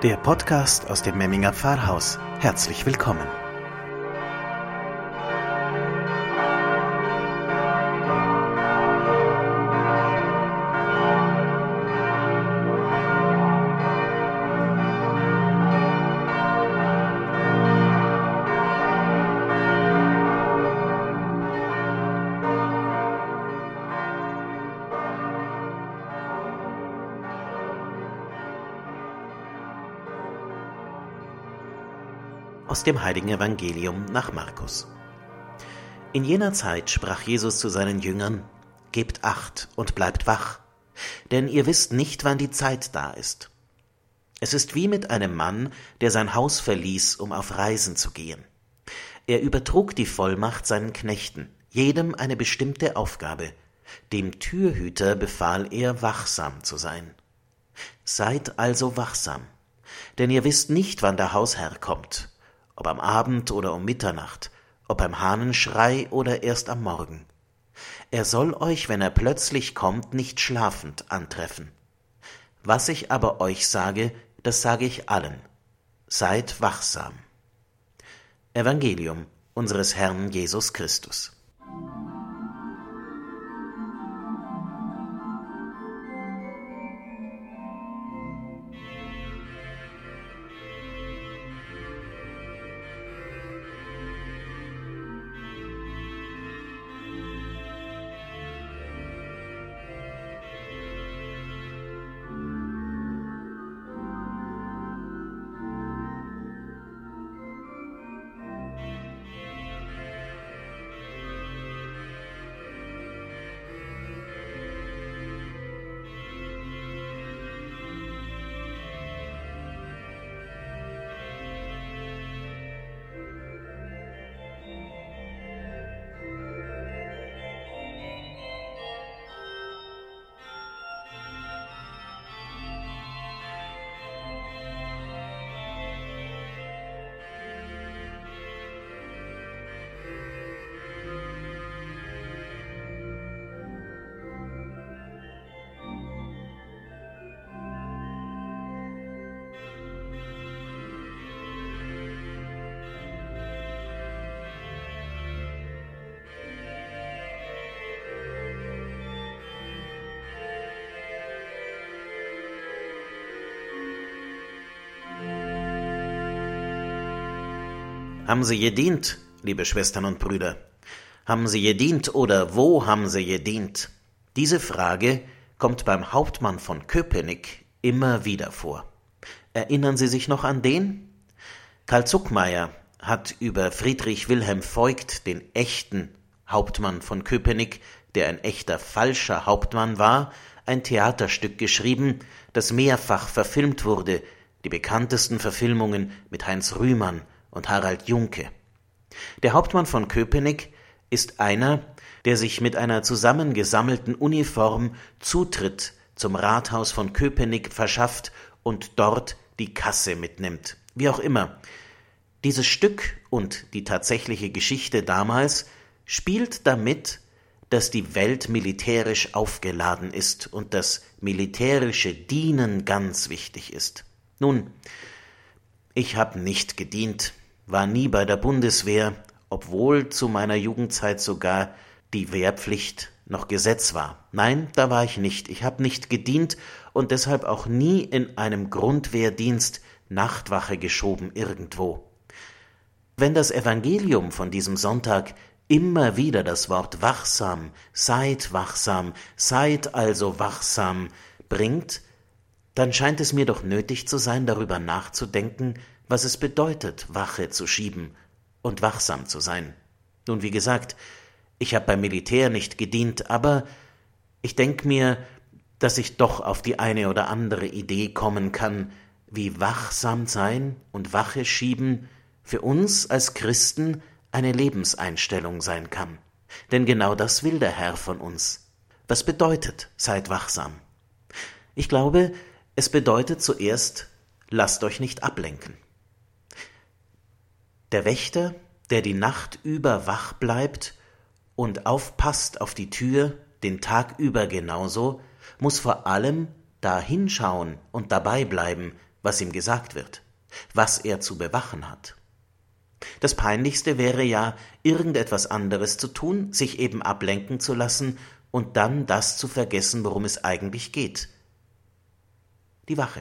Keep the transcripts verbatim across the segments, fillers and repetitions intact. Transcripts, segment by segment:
Der Podcast aus dem Memminger Pfarrhaus. Herzlich willkommen. Aus dem Heiligen Evangelium nach Markus. In jener Zeit sprach Jesus zu seinen Jüngern: Gebt Acht und bleibt wach, denn ihr wisst nicht, wann die Zeit da ist. Es ist wie mit einem Mann, der sein Haus verließ, um auf Reisen zu gehen. Er übertrug die Vollmacht seinen Knechten, jedem eine bestimmte Aufgabe. Dem Türhüter befahl er, wachsam zu sein. Seid also wachsam, denn ihr wisst nicht, wann der Hausherr kommt, ob am Abend oder um Mitternacht, ob beim Hahnenschrei oder erst am Morgen. Er soll euch, wenn er plötzlich kommt, nicht schlafend antreffen. Was ich aber euch sage, das sage ich allen: Seid wachsam. Evangelium unseres Herrn Jesus Christus. Haben Sie gedient, liebe Schwestern und Brüder? Haben Sie gedient oder wo haben Sie gedient? Diese Frage kommt beim Hauptmann von Köpenick immer wieder vor. Erinnern Sie sich noch an den? Karl Zuckmayer hat über Friedrich Wilhelm Voigt, den echten Hauptmann von Köpenick, der ein echter falscher Hauptmann war, ein Theaterstück geschrieben, das mehrfach verfilmt wurde, die bekanntesten Verfilmungen mit Heinz Rühmann und Harald Juhnke. Der Hauptmann von Köpenick ist einer, der sich mit einer zusammengesammelten Uniform Zutritt zum Rathaus von Köpenick verschafft und dort die Kasse mitnimmt. Wie auch immer. Dieses Stück und die tatsächliche Geschichte damals spielt damit, dass die Welt militärisch aufgeladen ist und das militärische Dienen ganz wichtig ist. Nun, ich habe nicht gedient, war nie bei der Bundeswehr, obwohl zu meiner Jugendzeit sogar die Wehrpflicht noch Gesetz war. Nein, da war ich nicht. Ich habe nicht gedient und deshalb auch nie in einem Grundwehrdienst Nachtwache geschoben irgendwo. Wenn das Evangelium von diesem Sonntag immer wieder das Wort wachsam, seid wachsam, seid also wachsam bringt, dann scheint es mir doch nötig zu sein, darüber nachzudenken, was es bedeutet, Wache zu schieben und wachsam zu sein. Nun, wie gesagt, ich habe beim Militär nicht gedient, aber ich denke mir, dass ich doch auf die eine oder andere Idee kommen kann, wie wachsam sein und Wache schieben für uns als Christen eine Lebenseinstellung sein kann. Denn genau das will der Herr von uns. Was bedeutet, seid wachsam? Ich glaube, es bedeutet zuerst, lasst euch nicht ablenken. Der Wächter, der die Nacht über wach bleibt und aufpasst auf die Tür, den Tag über genauso, muss vor allem da hinschauen und dabei bleiben, was ihm gesagt wird, was er zu bewachen hat. Das Peinlichste wäre ja, irgendetwas anderes zu tun, sich eben ablenken zu lassen und dann das zu vergessen, worum es eigentlich geht. Die Wache.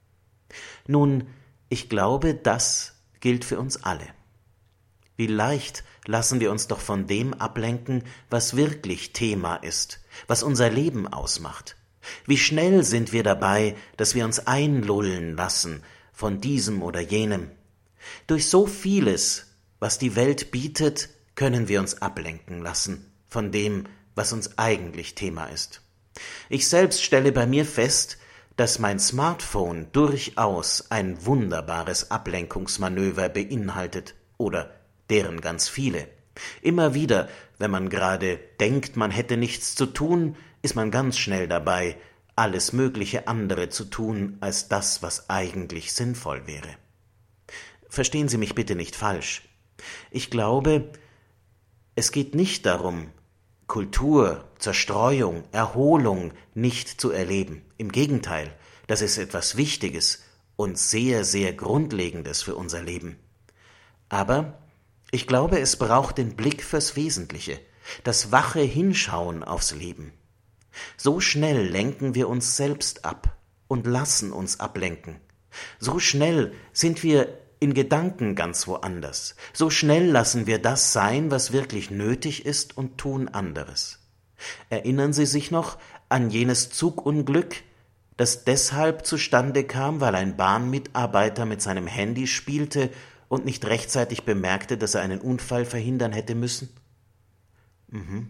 Nun, ich glaube, das gilt für uns alle. Wie leicht lassen wir uns doch von dem ablenken, was wirklich Thema ist, was unser Leben ausmacht. Wie schnell sind wir dabei, dass wir uns einlullen lassen von diesem oder jenem. Durch so vieles, was die Welt bietet, können wir uns ablenken lassen von dem, was uns eigentlich Thema ist. Ich selbst stelle bei mir fest, dass mein Smartphone durchaus ein wunderbares Ablenkungsmanöver beinhaltet oder deren ganz viele. Immer wieder, wenn man gerade denkt, man hätte nichts zu tun, ist man ganz schnell dabei, alles mögliche andere zu tun, als das, was eigentlich sinnvoll wäre. Verstehen Sie mich bitte nicht falsch. Ich glaube, es geht nicht darum, Kultur, Zerstreuung, Erholung nicht zu erleben. Im Gegenteil, das ist etwas Wichtiges und sehr, sehr Grundlegendes für unser Leben. Aber ich glaube, es braucht den Blick fürs Wesentliche, das wache Hinschauen aufs Leben. So schnell lenken wir uns selbst ab und lassen uns ablenken. So schnell sind wir in Gedanken ganz woanders. So schnell lassen wir das sein, was wirklich nötig ist, und tun anderes. Erinnern Sie sich noch an jenes Zugunglück, das deshalb zustande kam, weil ein Bahnmitarbeiter mit seinem Handy spielte und nicht rechtzeitig bemerkte, dass er einen Unfall verhindern hätte müssen? Mhm.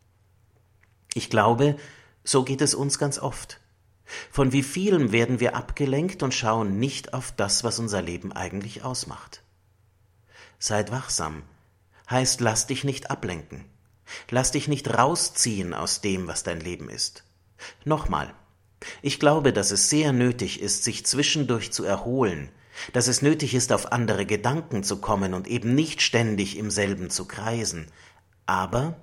Ich glaube, so geht es uns ganz oft. Von wie vielem werden wir abgelenkt und schauen nicht auf das, was unser Leben eigentlich ausmacht. Seid wachsam, heißt, lass dich nicht ablenken. Lass dich nicht rausziehen aus dem, was dein Leben ist. Nochmal, ich glaube, dass es sehr nötig ist, sich zwischendurch zu erholen, dass es nötig ist, auf andere Gedanken zu kommen und eben nicht ständig im selben zu kreisen. Aber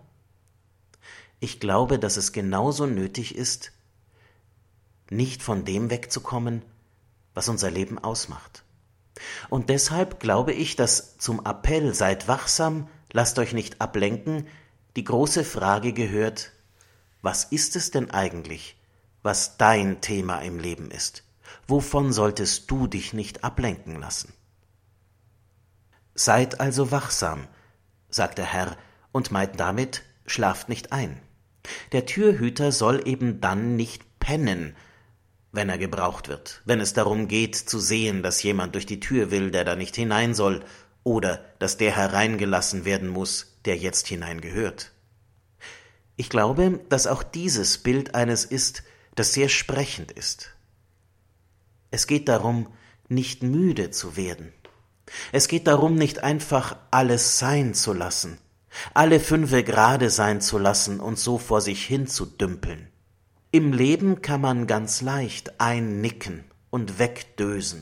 ich glaube, dass es genauso nötig ist, nicht von dem wegzukommen, was unser Leben ausmacht. Und deshalb glaube ich, dass zum Appell "Seid wachsam, lasst euch nicht ablenken" die große Frage gehört: Was ist es denn eigentlich, was dein Thema im Leben ist? Wovon solltest du dich nicht ablenken lassen? Seid also wachsam, sagt der Herr, und meint damit, schlaft nicht ein. Der Türhüter soll eben dann nicht pennen, wenn er gebraucht wird, wenn es darum geht zu sehen, dass jemand durch die Tür will, der da nicht hinein soll, oder dass der hereingelassen werden muss, der jetzt hineingehört. Ich glaube, dass auch dieses Bild eines ist, das sehr sprechend ist. Es geht darum, nicht müde zu werden. Es geht darum, nicht einfach alles sein zu lassen, alle fünfe Grade sein zu lassen und so vor sich hin zu dümpeln. Im Leben kann man ganz leicht einnicken und wegdösen.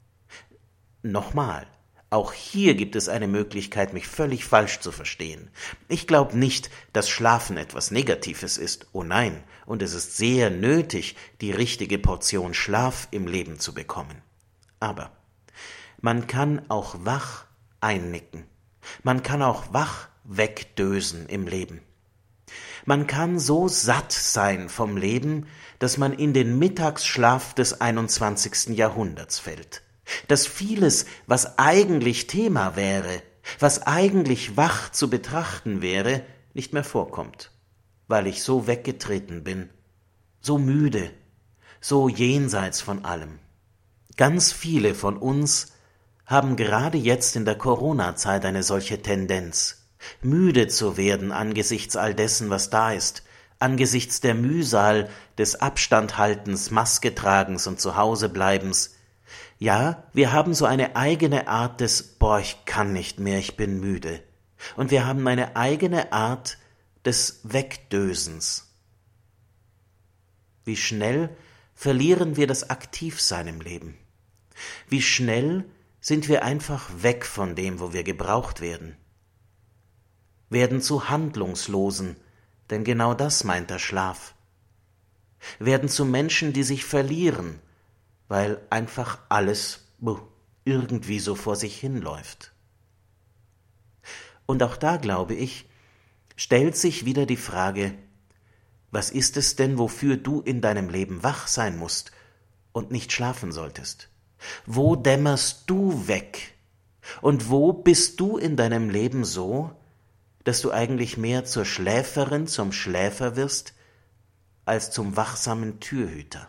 Nochmal, auch hier gibt es eine Möglichkeit, mich völlig falsch zu verstehen. Ich glaube nicht, dass Schlafen etwas Negatives ist. Oh nein, und es ist sehr nötig, die richtige Portion Schlaf im Leben zu bekommen. Aber man kann auch wach einnicken. Man kann auch wach wegdösen im Leben. Man kann so satt sein vom Leben, dass man in den Mittagsschlaf des einundzwanzigsten Jahrhunderts fällt. Dass vieles, was eigentlich Thema wäre, was eigentlich wach zu betrachten wäre, nicht mehr vorkommt, weil ich so weggetreten bin, so müde, so jenseits von allem. Ganz viele von uns haben gerade jetzt in der Corona-Zeit eine solche Tendenz, müde zu werden angesichts all dessen, was da ist, angesichts der Mühsal des Abstandhaltens, Masketragens und Zuhausebleibens. Ja, wir haben so eine eigene Art des »Boah, ich kann nicht mehr, ich bin müde«. Und wir haben eine eigene Art des Wegdösens. Wie schnell verlieren wir das Aktivsein im Leben? Wie schnell sind wir einfach weg von dem, wo wir gebraucht werden? Werden zu Handlungslosen, denn genau das meint der Schlaf. Werden zu Menschen, die sich verlieren, weil einfach alles irgendwie so vor sich hinläuft. Und auch da, glaube ich, stellt sich wieder die Frage, was ist es denn, wofür du in deinem Leben wach sein musst und nicht schlafen solltest? Wo dämmerst du weg? Und wo bist du in deinem Leben so, dass du eigentlich mehr zur Schläferin, zum Schläfer wirst, als zum wachsamen Türhüter?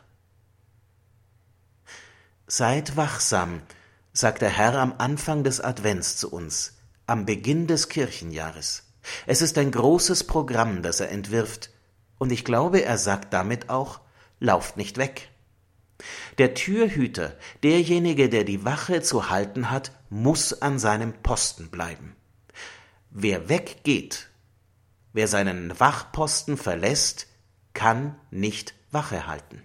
Seid wachsam, sagt der Herr am Anfang des Advents zu uns, am Beginn des Kirchenjahres. Es ist ein großes Programm, das er entwirft, und ich glaube, er sagt damit auch, lauft nicht weg. Der Türhüter, derjenige, der die Wache zu halten hat, muss an seinem Posten bleiben. Wer weggeht, wer seinen Wachposten verlässt, kann nicht Wache halten.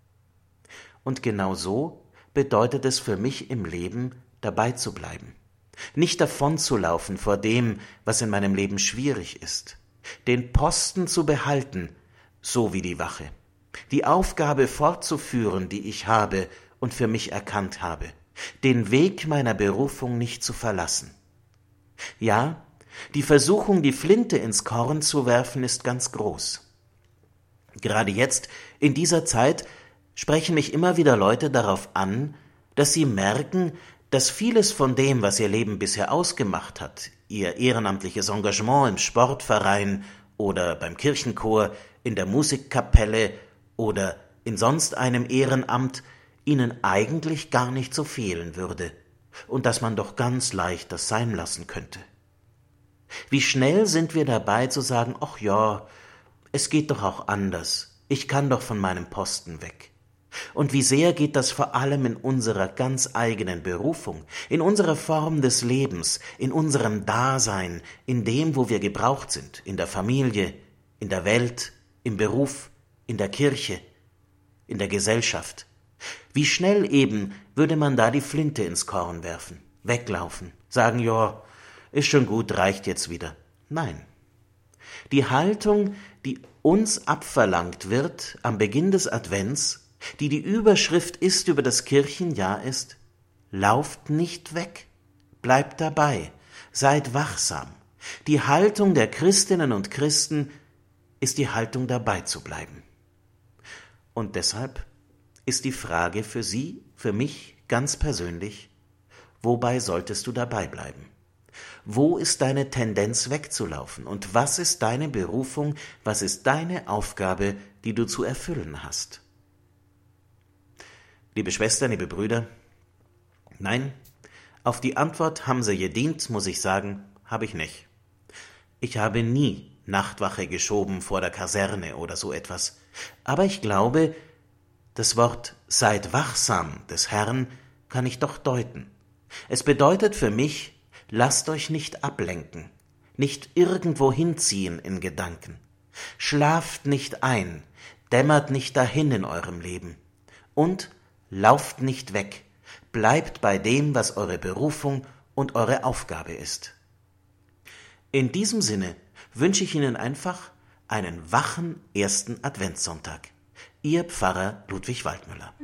Und genau so bedeutet es für mich im Leben, dabei zu bleiben. Nicht davonzulaufen vor dem, was in meinem Leben schwierig ist. Den Posten zu behalten, so wie die Wache. Die Aufgabe fortzuführen, die ich habe und für mich erkannt habe. Den Weg meiner Berufung nicht zu verlassen. Ja, die Versuchung, die Flinte ins Korn zu werfen, ist ganz groß. Gerade jetzt, in dieser Zeit, sprechen mich immer wieder Leute darauf an, dass sie merken, dass vieles von dem, was ihr Leben bisher ausgemacht hat, ihr ehrenamtliches Engagement im Sportverein oder beim Kirchenchor, in der Musikkapelle oder in sonst einem Ehrenamt, ihnen eigentlich gar nicht so fehlen würde und dass man doch ganz leicht das sein lassen könnte. Wie schnell sind wir dabei zu sagen, ach ja, es geht doch auch anders, ich kann doch von meinem Posten weg. Und wie sehr geht das vor allem in unserer ganz eigenen Berufung, in unserer Form des Lebens, in unserem Dasein, in dem, wo wir gebraucht sind, in der Familie, in der Welt, im Beruf, in der Kirche, in der Gesellschaft. Wie schnell eben würde man da die Flinte ins Korn werfen, weglaufen, sagen, ja, ist schon gut, reicht jetzt wieder. Nein. Die Haltung, die uns abverlangt wird am Beginn des Advents, die die Überschrift ist über das Kirchenjahr ist, lauft nicht weg, bleibt dabei, seid wachsam. Die Haltung der Christinnen und Christen ist die Haltung, dabei zu bleiben. Und deshalb ist die Frage für Sie, für mich ganz persönlich, wobei solltest du dabei bleiben? Wo ist deine Tendenz wegzulaufen? Und was ist deine Berufung, was ist deine Aufgabe, die du zu erfüllen hast? Liebe Schwestern, liebe Brüder, nein, auf die Antwort haben sie gedient, muss ich sagen, habe ich nicht. Ich habe nie Nachtwache geschoben vor der Kaserne oder so etwas. Aber ich glaube, das Wort »seid wachsam« des Herrn kann ich doch deuten. Es bedeutet für mich, lasst euch nicht ablenken, nicht irgendwo hinziehen in Gedanken. Schlaft nicht ein, dämmert nicht dahin in eurem Leben. Und lauft nicht weg, bleibt bei dem, was eure Berufung und eure Aufgabe ist. In diesem Sinne wünsche ich Ihnen einfach einen wachen ersten Adventssonntag. Ihr Pfarrer Ludwig Waldmüller.